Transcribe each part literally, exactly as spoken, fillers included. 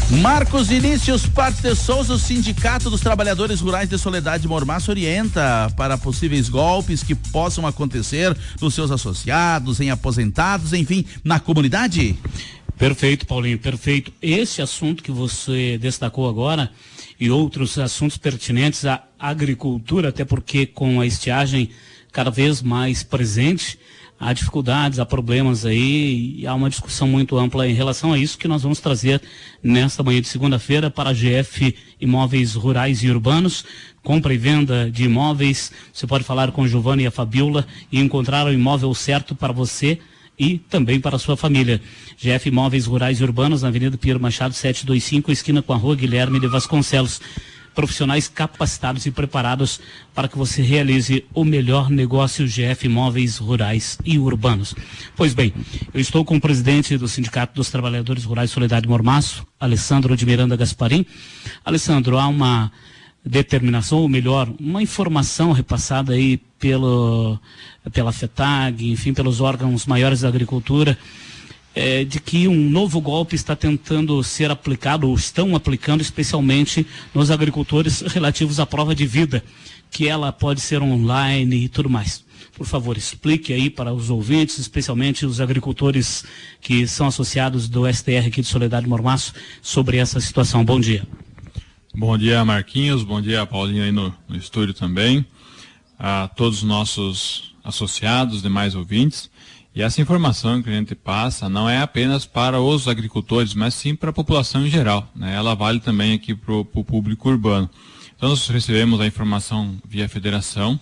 Marcos Vinícius Parte de Souza, o Sindicato dos Trabalhadores Rurais de Soledade de Mormaço, orienta para possíveis golpes que possam acontecer nos seus associados, em aposentados, enfim, na comunidade. Perfeito, Paulinho, perfeito. Esse assunto que você destacou agora e outros assuntos pertinentes à agricultura, até porque com a estiagem cada vez mais presente, há dificuldades, há problemas aí, e há uma discussão muito ampla em relação a isso que nós vamos trazer nesta manhã de segunda-feira para a G F Imóveis Rurais e Urbanos, compra e venda de imóveis. Você pode falar com a Giovana e a Fabiola e encontrar o imóvel certo para você e também para a sua família. G F Imóveis Rurais e Urbanos, na Avenida Pinheiro Machado, setecentos e vinte e cinco, esquina com a Rua Guilherme de Vasconcelos. Profissionais capacitados e preparados para que você realize o melhor negócio. G F Imóveis Rurais e Urbanos. Pois bem, eu estou com o presidente do Sindicato dos Trabalhadores Rurais Soledade de Mormaço, Alessandro de Miranda Gasparim. Alessandro, há uma determinação, ou melhor, uma informação repassada aí pelo, pela FETAG, enfim, pelos órgãos maiores da agricultura, É, de que um novo golpe está tentando ser aplicado, ou estão aplicando, especialmente nos agricultores relativos à prova de vida, que ela pode ser online e tudo mais. Por favor, explique aí para os ouvintes, especialmente os agricultores que são associados do S T R aqui de Soledade de Mormaço, sobre essa situação. Bom dia. Bom dia, Marquinhos. Bom dia, Paulinho aí no, no estúdio também. A todos os nossos associados, demais ouvintes. E essa informação que a gente passa não é apenas para os agricultores, mas sim para a população em geral, né? Ela vale também aqui para o público urbano. Então nós recebemos a informação via federação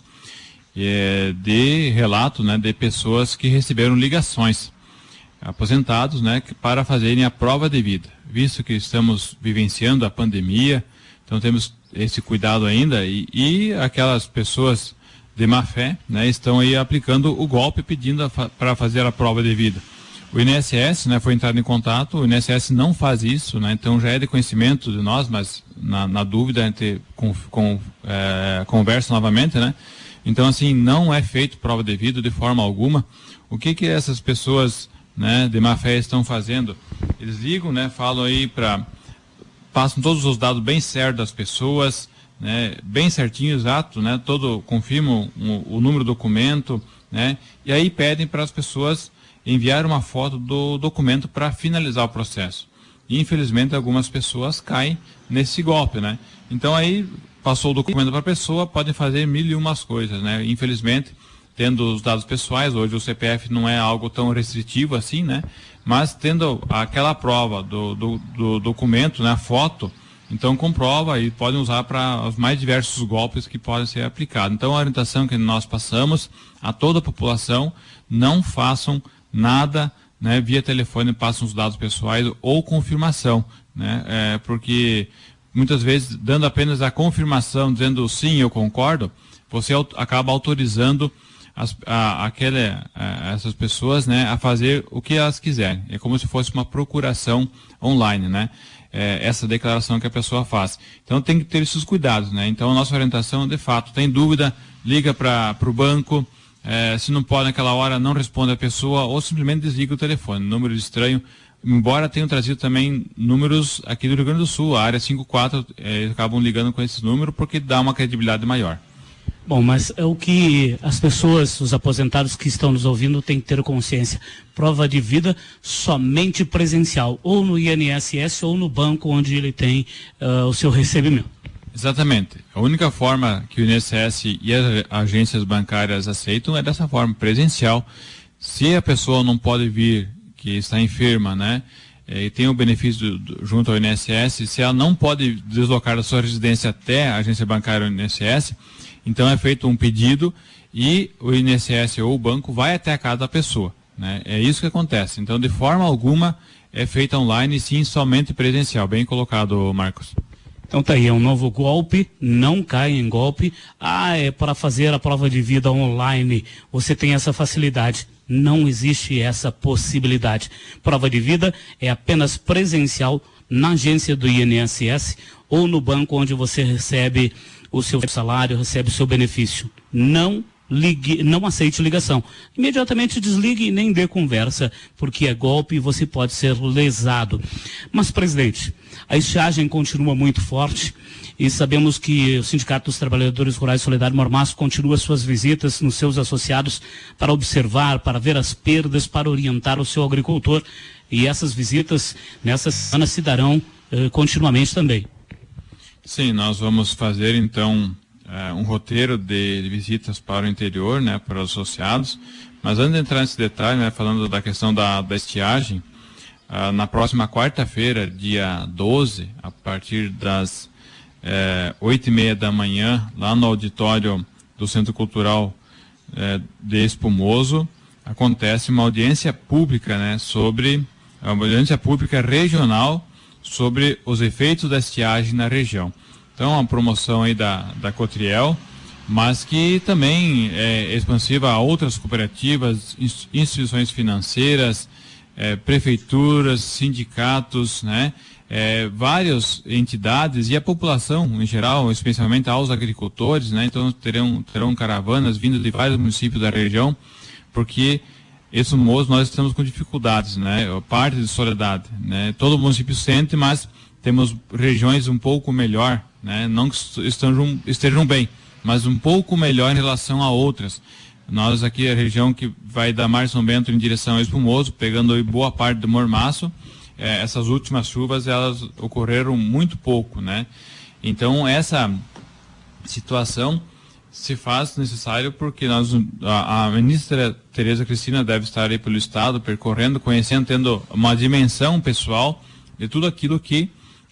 é, de relato, né, de pessoas que receberam ligações, aposentados, né, para fazerem a prova de vida. Visto que estamos vivenciando a pandemia, então temos esse cuidado ainda, e, e aquelas pessoas de má fé, né, estão aí aplicando o golpe, pedindo fa para fazer a prova de vida. O I N S S, né, foi entrado em contato, o I N S S não faz isso, né, então já é de conhecimento de nós, mas na, na dúvida a gente com, com, é, conversa novamente, né, então assim, não é feito prova de vida de forma alguma. O que que essas pessoas, né, de má fé estão fazendo? Eles ligam, né, falam aí para, passam todos os dados bem certos das pessoas, né, bem certinho, exato, né, todo, confirmam o, o número do documento, né, e aí pedem para as pessoas enviar uma foto do documento para finalizar o processo. E infelizmente algumas pessoas caem nesse golpe, né. Então aí passou o documento para a pessoa, podem fazer mil e umas coisas, né. Infelizmente, tendo os dados pessoais, hoje o C P F não é algo tão restritivo assim, né, mas tendo aquela prova do, do, do documento, né, a foto, então comprova e podem usar para os mais diversos golpes que podem ser aplicados. Então a orientação que nós passamos a toda a população: não façam nada, né, via telefone, passam os dados pessoais ou confirmação, né, é, porque muitas vezes dando apenas a confirmação, dizendo sim, eu concordo, você acaba autorizando as, a, aquele, a, essas pessoas, né, a fazer o que elas quiserem. É como se fosse uma procuração online, né? É, essa declaração que a pessoa faz. Então tem que ter esses cuidados, né? Então a nossa orientação, de fato, tem dúvida, liga para o banco, é, se não pode naquela hora, não responde a pessoa ou simplesmente desliga o telefone. Número estranho, embora tenham trazido também números aqui do Rio Grande do Sul, a área cinquenta e quatro, é, eles acabam ligando com esses números porque dá uma credibilidade maior. Bom, mas é o que as pessoas, os aposentados que estão nos ouvindo, têm que ter consciência. Prova de vida somente presencial, ou no I N S S ou no banco onde ele tem uh, o seu recebimento. Exatamente. A única forma que o I N S S e as agências bancárias aceitam é dessa forma, presencial. Se a pessoa não pode vir, que está enferma, né, e tem o benefício do, do, junto ao I N S S, se ela não pode deslocar da sua residência até a agência bancária ou I N S S, então é feito um pedido e o I N S S ou o banco vai até a casa da pessoa, né? É isso que acontece. Então, de forma alguma, é feita online, sim, somente presencial. Bem colocado, Marcos. Então tá aí, é um novo golpe, não cai em golpe. Ah, é para fazer a prova de vida online, você tem essa facilidade. Não existe essa possibilidade. Prova de vida é apenas presencial na agência do I N S S ou no banco onde você recebe o seu salário, recebe o seu benefício. Não ligue, não aceite ligação. Imediatamente desligue e nem dê conversa, porque é golpe e você pode ser lesado. Mas, presidente, a estiagem continua muito forte e sabemos que o Sindicato dos Trabalhadores Rurais Soledade Mormaço continua suas visitas nos seus associados para observar, para ver as perdas, para orientar o seu agricultor. E essas visitas nessa semana se darão eh, continuamente também. Sim, nós vamos fazer então Uh, um roteiro de, de visitas para o interior, né, para os associados. Mas antes de entrar nesse detalhe, né, falando da questão da, da estiagem, uh, na próxima quarta-feira, dia doze, a partir das oito e meia da manhã, lá no auditório do Centro Cultural uh, de Espumoso, acontece uma audiência pública, né, sobre, uma audiência pública regional sobre os efeitos da estiagem na região. Então, uma promoção aí da, da Cotriel, mas que também é expansiva a outras cooperativas, instituições financeiras, é, prefeituras, sindicatos, né, é, várias entidades e a população em geral, especialmente aos agricultores, né, então terão, terão caravanas vindas de vários municípios da região, porque esse moço nós estamos com dificuldades, né, parte de Soledade, né, todo município sente, mas temos regiões um pouco melhor, né? Não que estejam, estejam bem, mas um pouco melhor em relação a outras. Nós aqui, a região que vai da Mar São Bento em direção ao Espumoso, pegando boa parte do Mormaço, eh, essas últimas chuvas, elas ocorreram muito pouco, né? Então, essa situação se faz necessário porque nós, a, a ministra Tereza Cristina deve estar aí pelo estado, percorrendo, conhecendo, tendo uma dimensão pessoal de tudo aquilo que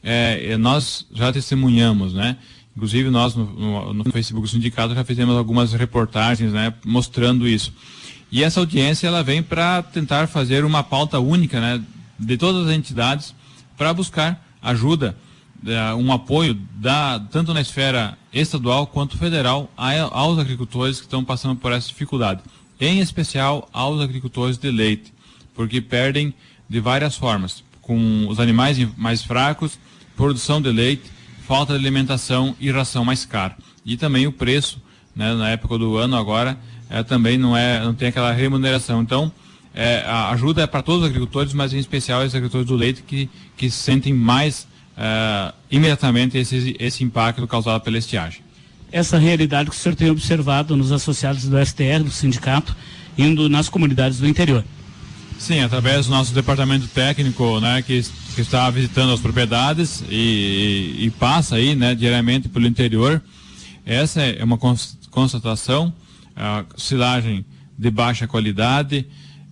É, nós já testemunhamos, né? Inclusive nós no, no, no Facebook do sindicato já fizemos algumas reportagens, né, mostrando isso. E essa audiência ela vem para tentar fazer uma pauta única, né, de todas as entidades para buscar ajuda, uh, um apoio da, tanto na esfera estadual quanto federal a, aos agricultores que estão passando por essa dificuldade, em especial aos agricultores de leite, porque perdem de várias formas, com os animais mais fracos, produção de leite, falta de alimentação e ração mais cara. E também o preço, né, na época do ano agora, é, também não, é, não tem aquela remuneração. Então, é, a ajuda é para todos os agricultores, mas em especial os agricultores do leite que, que sentem mais é, imediatamente esse, esse impacto causado pela estiagem. Essa realidade que o senhor tem observado nos associados do S T R, do sindicato, indo nas comunidades do interior. Sim, através do nosso departamento técnico, né, que, que está visitando as propriedades e, e, e passa aí, né, diariamente pelo interior. Essa é uma constatação, a silagem de baixa qualidade,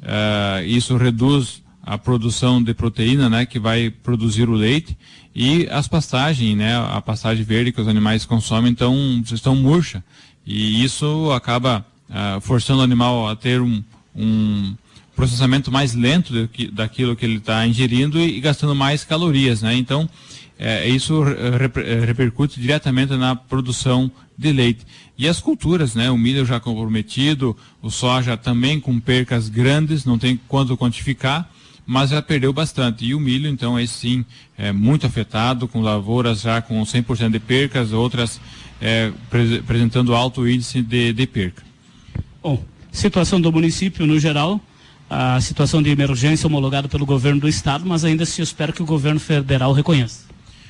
uh, isso reduz a produção de proteína, né, que vai produzir o leite, e as pastagens, né, a pastagem verde que os animais consomem, então estão murcha, e isso acaba uh, forçando o animal a ter um, um processamento mais lento do que, daquilo que ele está ingerindo e, e gastando mais calorias, né? Então, é, isso reper, repercute diretamente na produção de leite. E as culturas, né? O milho já comprometido, o soja também com percas grandes, não tem quanto quantificar, mas já perdeu bastante. E o milho, então, esse sim, é muito afetado, com lavouras já com cem por cento de percas, outras é, apresentando alto índice de, de perca. Bom, situação do município no geral, a situação de emergência homologada pelo governo do estado, mas ainda se espera que o governo federal reconheça.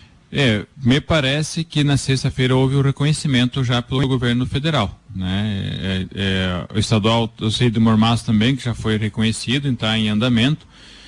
É, me parece que na sexta-feira houve o reconhecimento já pelo governo federal, né? É, é, o estadual, eu sei do Mormaço também, que já foi reconhecido, está em andamento,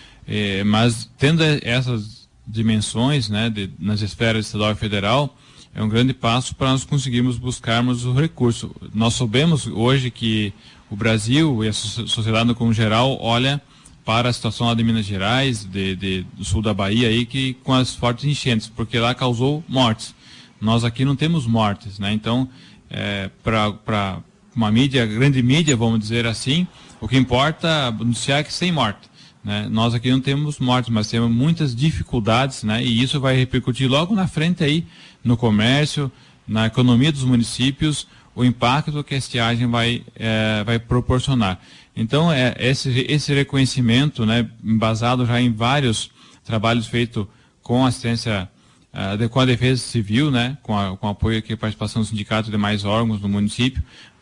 é, mas tendo essas dimensões, né, de, nas esferas estadual e federal, é um grande passo para nós conseguirmos buscarmos o recurso. Nós soubemos hoje que o Brasil e a sociedade como geral olha para a situação lá de Minas Gerais, de, de, do sul da Bahia, aí, que, com as fortes enchentes, porque lá causou mortes. Nós aqui não temos mortes, né? Então, é, para uma mídia, grande mídia, vamos dizer assim, o que importa é anunciar que sem morte, né? Nós aqui não temos mortes, mas temos muitas dificuldades, né? E isso vai repercutir logo na frente aí no comércio, na economia dos municípios, o impacto que a estiagem vai, é, vai proporcionar. Então, é, esse, esse reconhecimento, né, embasado já em vários trabalhos feitos com assistência, uh, com a defesa civil, né, com, a, com apoio aqui, participação do sindicato e demais órgãos no município,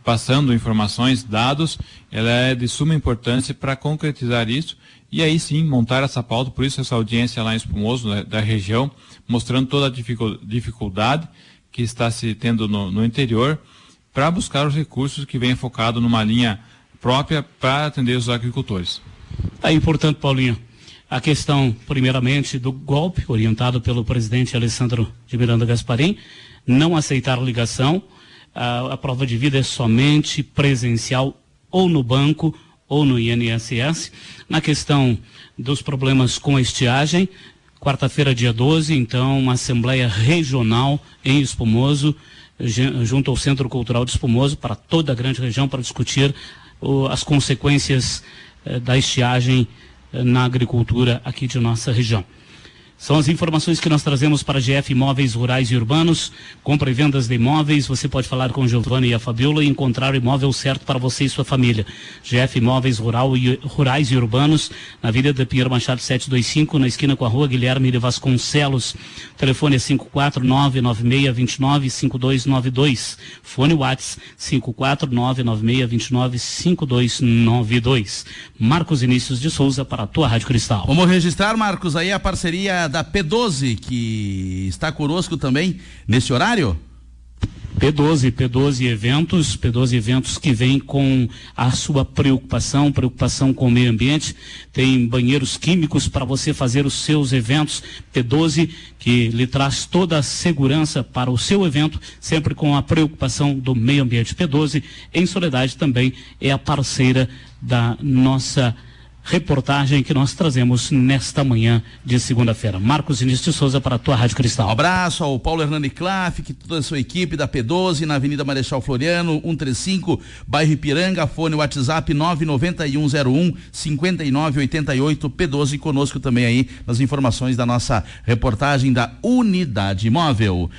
passando informações, dados, ela é de suma importância para concretizar isso e aí sim montar essa pauta. Por isso essa audiência lá em Espumoso, da, da região, mostrando toda a dificuldade que está se tendo no, no interior, para buscar os recursos que vem focado numa linha própria para atender os agricultores. Aí, portanto, Paulinho, a questão, primeiramente, do golpe, orientado pelo presidente Alessandro de Miranda Gasparim, não aceitar ligação, a, a prova de vida é somente presencial ou no banco ou no I N S S. Na questão dos problemas com a estiagem, quarta-feira, dia doze, então, uma assembleia regional em Espumoso, junto ao Centro Cultural de Espumoso, para toda a grande região, para discutir o, as consequências eh, da estiagem eh, na agricultura aqui de nossa região. São as informações que nós trazemos para G F Imóveis Rurais e Urbanos, compra e vendas de imóveis. Você pode falar com o Giovanni e a Fabiola e encontrar o imóvel certo para você e sua família. G F Imóveis Rural e, Rurais e Urbanos, na Avenida Pinheiro Machado setecentos e vinte e cinco, na esquina com a Rua Guilherme de Vasconcelos. O telefone é cinco quatro nove nove seis dois nove cinco dois nove dois. Fone WhatsApp cinco quatro nove nove seis dois nove cinco dois nove dois. Marcos Vinícius de Souza para a tua Rádio Cristal. Vamos registrar, Marcos, aí a parceria da P doze, que está conosco também nesse horário? P doze, P doze Eventos, P doze Eventos que vem com a sua preocupação, preocupação com o meio ambiente, tem banheiros químicos para você fazer os seus eventos. P doze que lhe traz toda a segurança para o seu evento, sempre com a preocupação do meio ambiente. P doze, em Soledade, também é a parceira da nossa reportagem que nós trazemos nesta manhã de segunda-feira. Marcos Vinícius de Souza para a tua Rádio Cristal. Um abraço ao Paulo Hernani Klaff, que toda a sua equipe da P doze, na Avenida Marechal Floriano, cento e trinta e cinco, bairro Ipiranga, fone WhatsApp nove nove um zero um cinco nove oito oito. P doze conosco também aí nas informações da nossa reportagem da Unidade Móvel.